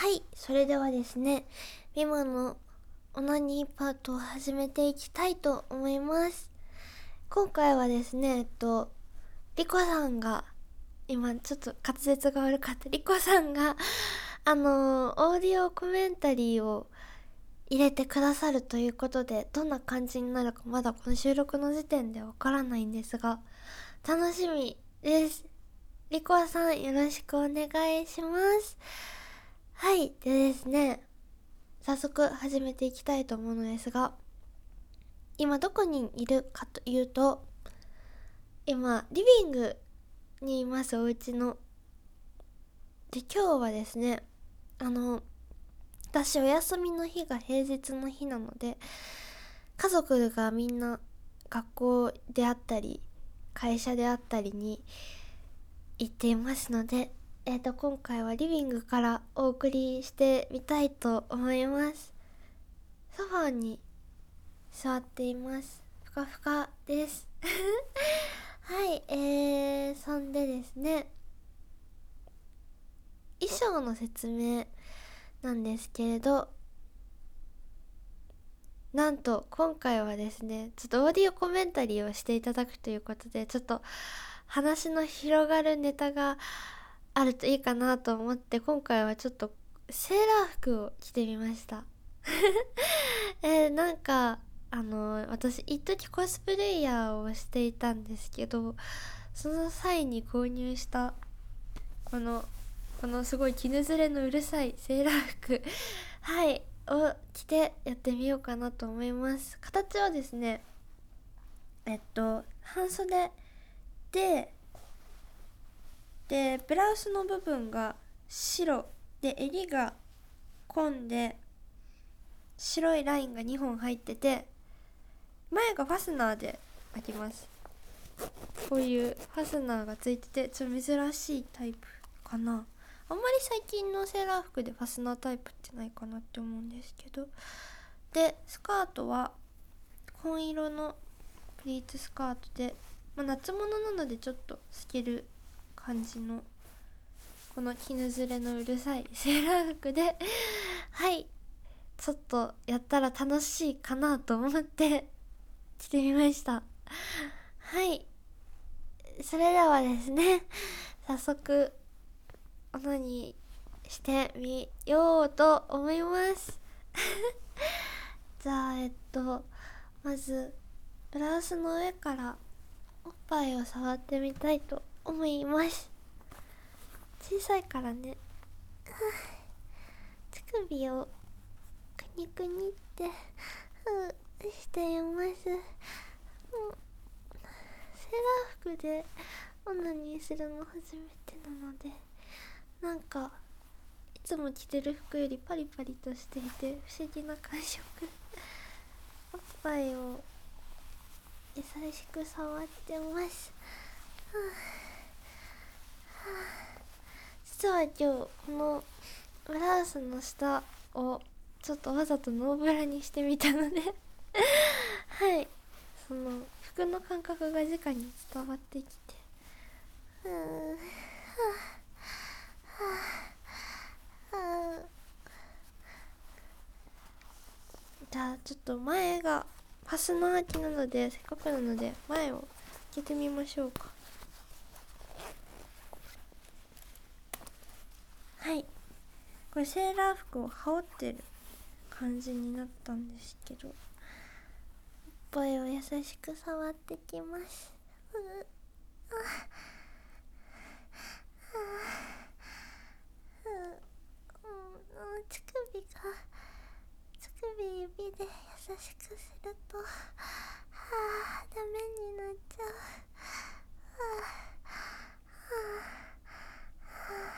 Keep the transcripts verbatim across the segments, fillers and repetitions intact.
はい、それではですね、ミマのオナニーパートを始めていきたいと思います。今回はですね、えっと、リコさんが、今ちょっと滑舌が悪かった、リコさんが、あのー、オーディオコメンタリーを入れてくださるということで、どんな感じになるかまだこの収録の時点でわからないんですが、楽しみです。リコさんよろしくお願いします。はい、でですね、早速始めていきたいと思うのですが、今どこにいるかというと、今リビングにいます。お家ので、今日はですね、あの私お休みの日が平日の日なので、家族がみんな学校であったり会社であったりに行っていますので、えーと今回はリビングからお送りしてみたいと思います。ソファーに座っています。ふかふかですはい、えー、そんでですね、衣装の説明なんですけれど、なんと今回はですね、ちょっとオーディオコメンタリーをしていただくということで、ちょっと話の広がるネタがあるといいかなと思って、今回はちょっとセーラー服を着てみましたえー、なんかあの私一時コスプレイヤーをしていたんですけど、その際に購入したこのこのすごい絹ずれのうるさいセーラー服はいを着てやってみようかなと思います。形はですね、えっと半袖ででブラウスの部分が白で、襟が紺で白いラインがにほん入ってて、前がファスナーであります。こういうファスナーがついてて、ちょっと珍しいタイプかな。あんまり最近のセーラー服でファスナータイプってないかなって思うんですけど、でスカートは紺色のプリーツスカートで、まあ、夏物なのでちょっと透ける感じのこの絹ずれのうるさいセーラー服ではいちょっとやったら楽しいかなと思って着てみました。はい、それではですね、早速オナニーしてみようと思いますじゃあえっとまずブラウスの上からおっぱいを触ってみたいと思います。小さいからね乳首をくにくにってふしています。もうセーラー服でオナニーするの初めてなので、なんかいつも着てる服よりパリパリとしていて不思議な感触おっぱいを優しく触ってます。はあはあ、実は今日このブラウスの下をちょっとわざとノーブラにしてみたのではい、その服の感覚が直に伝わってきて、うーん、はあはあはあ、じゃあちょっと前がファスナー開きなので、せっかくなので前を開けてみましょうか。はい、これセーラー服を羽織ってる感じになったんですけど、おっぱいを優しく触ってきます。うあああうん、乳首が乳首指で優しくすると、はあダメになっちゃう。はあはあは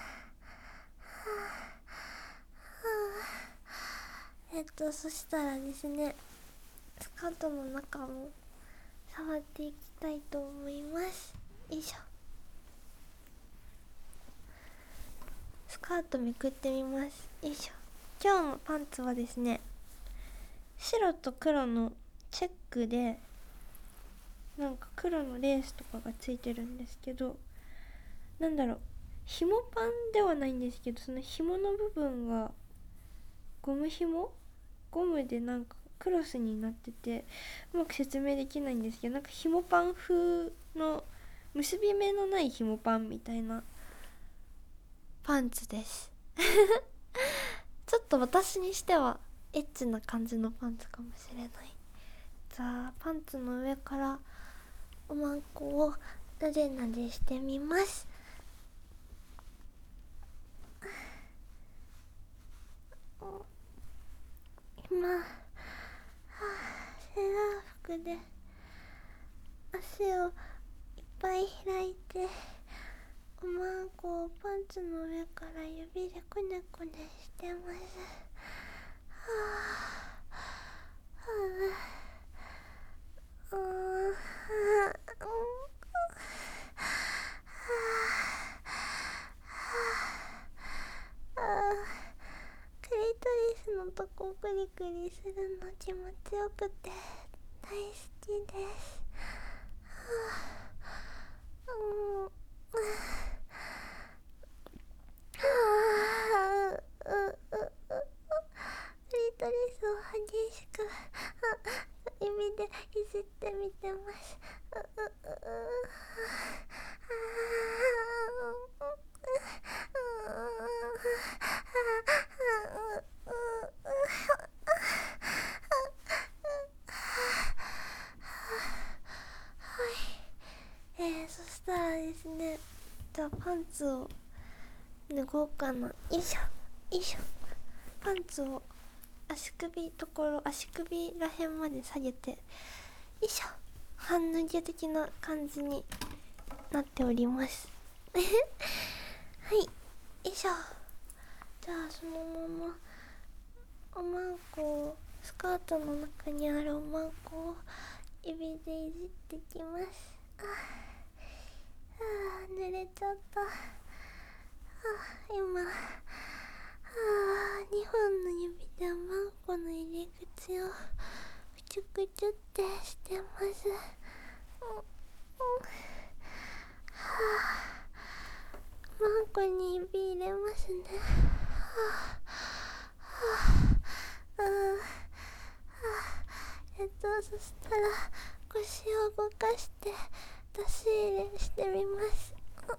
あ、えっとそしたらですね、スカートの中も触っていきたいと思います。よいしょ。スカートめくってみます。よいしょ。今日のパンツはですね、白と黒のチェックで、なんか黒のレースとかがついてるんですけど、なんだろう、 紐パンではないんですけど、その紐の部分がゴム紐ゴムでなんかクロスになってて、うまく説明できないんですけど、なんか紐パン風の結び目のない紐パンみたいなパンツですちょっと私にしてはエッチな感じのパンツかもしれない。じゃあパンツの上からおまんこをなでなでしてみます。今、はあ、セーラー服で足をいっぱい開いて、おまんこをパンツの上から指でこねこねしてます。はあ、はあ、うーん、はあ、あー、クリトリスのとこクリクリするの気持ちよくて大好きです。はあ、うん、はあ、うううクリトリスを激しく指でいじってみてます。うううえー、そしたらですね、じゃあパンツを脱ごうかな。よいしょよいしょ。パンツを足首ところ足首らへんまで下げて、よいしょ、半脱ぎ的な感じになっておりますはい、よいしょ。じゃあそのままおまんこを、スカートの中にあるおまんこを指でいじってきます。ああ、濡れちゃった。あ今、あにほんの指でおまんこの入り口をくちゅくちゅってしてます。うん、うん、はあ、おまんこに指入れますね。はあ、はあ、うん、はあ、えっとそしたら腰を動かして出し入れしてみます。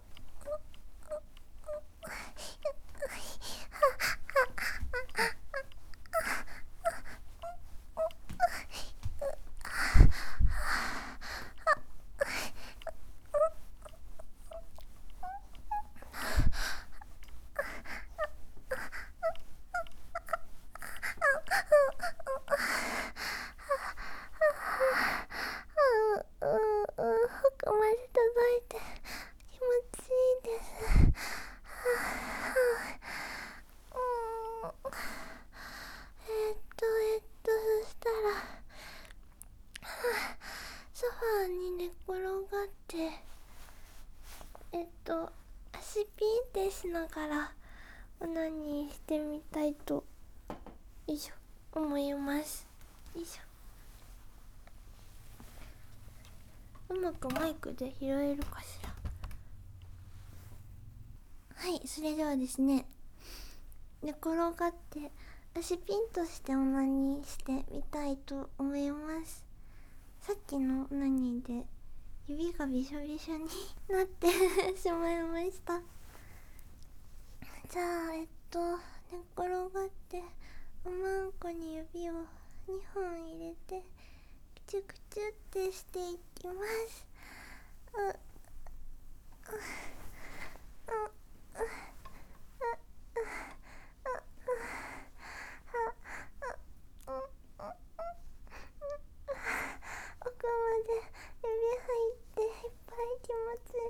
ソファーに寝転がってえっと足ピンってしながらオナニーしてみたいとよいしょ思います。よいしょ。うまくマイクで拾えるかしら。はい、それではですね、寝転がって足ピンとしてオナニーしてみたいと思います。さっきのオナニーで指がびしょびしょになってしまいました。じゃあえっと寝転がっておまんこに指をにほん入れてくちゅくちゅってしていきます。ううう奥まで指入っていっぱい気持ちいい。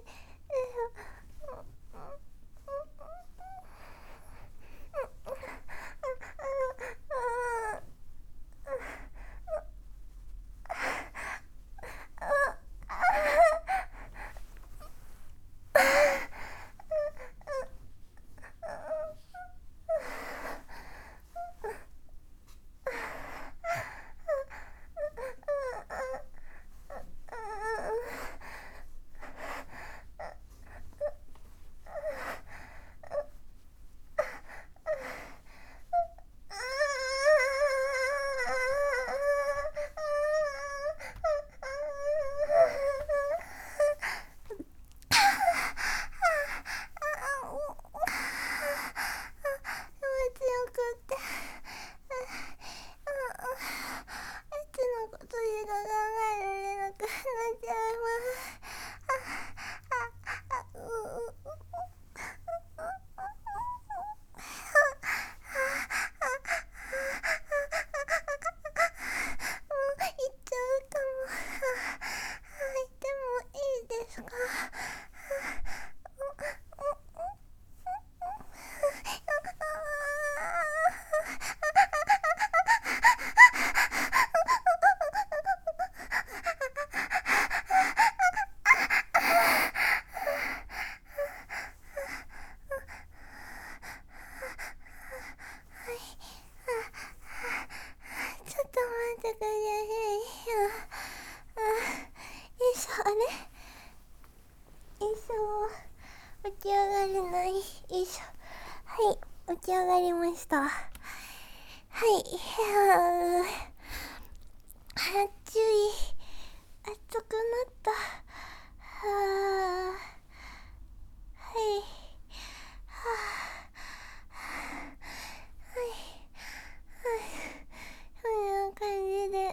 い、起き上がりました。はい、暑い、暑くなった。はあ、はい、はあ、はい、こんな感じで、はい、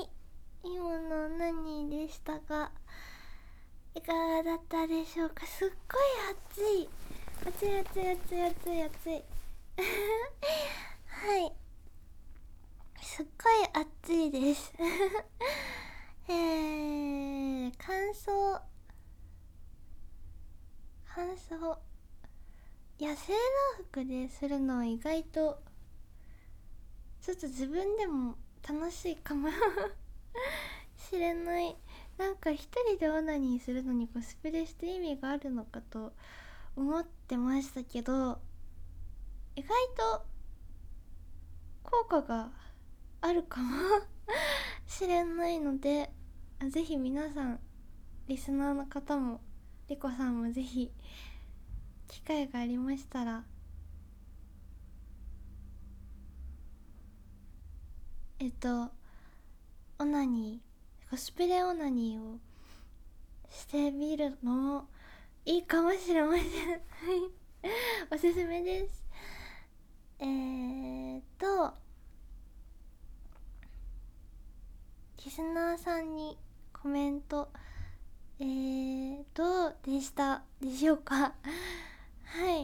今の何でしたか、いかがだったでしょうか。すっごい暑い、暑い暑い暑い暑い暑いはい、すっごい暑いですえー、乾燥乾燥いや、セーラー服でするのは意外とちょっと自分でも楽しいかもしれない。なんか一人でオナニーするのにコスプレして意味があるのかと思ってましたけど、意外と効果があるかもしれないので、ぜひ皆さん、リスナーの方もリコさんもぜひ機会がありましたら、えっとオナニーコスプレオナニーをしてみるのもいいかもしれませんおすすめです。えーっとリスナーさんにコメント、えーどうでしたでしょうかはい、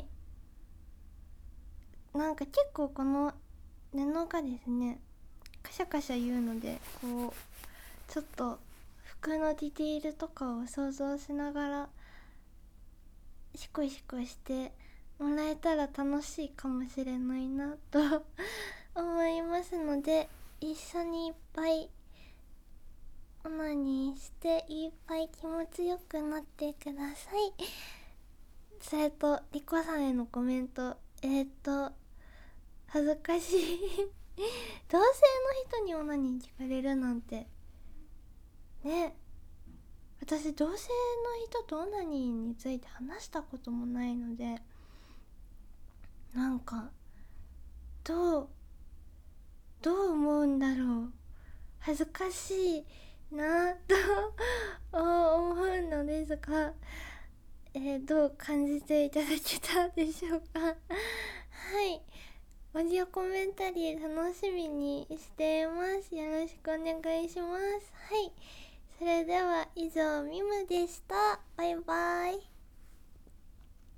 なんか結構この布がですね、カシャカシャ言うので、こうちょっと服のディティールとかを想像しながらシコシコしてもらえたら楽しいかもしれないなと思いますので、一緒にいっぱいオナニーしていっぱい気持ちよくなってください。それとリコさんへのコメント、えー、っと恥ずかしい同性の人にオナニー聞かれるなんてね。私同性の人とオナニーについて話したこともないので、なんかどうどう思うんだろう、恥ずかしいなと思うのですが、えー、どう感じていただけたでしょうかはい、オーディオコメンタリー楽しみにしています。よろしくお願いします。はい、それでは以上ミムでした。バイバイ。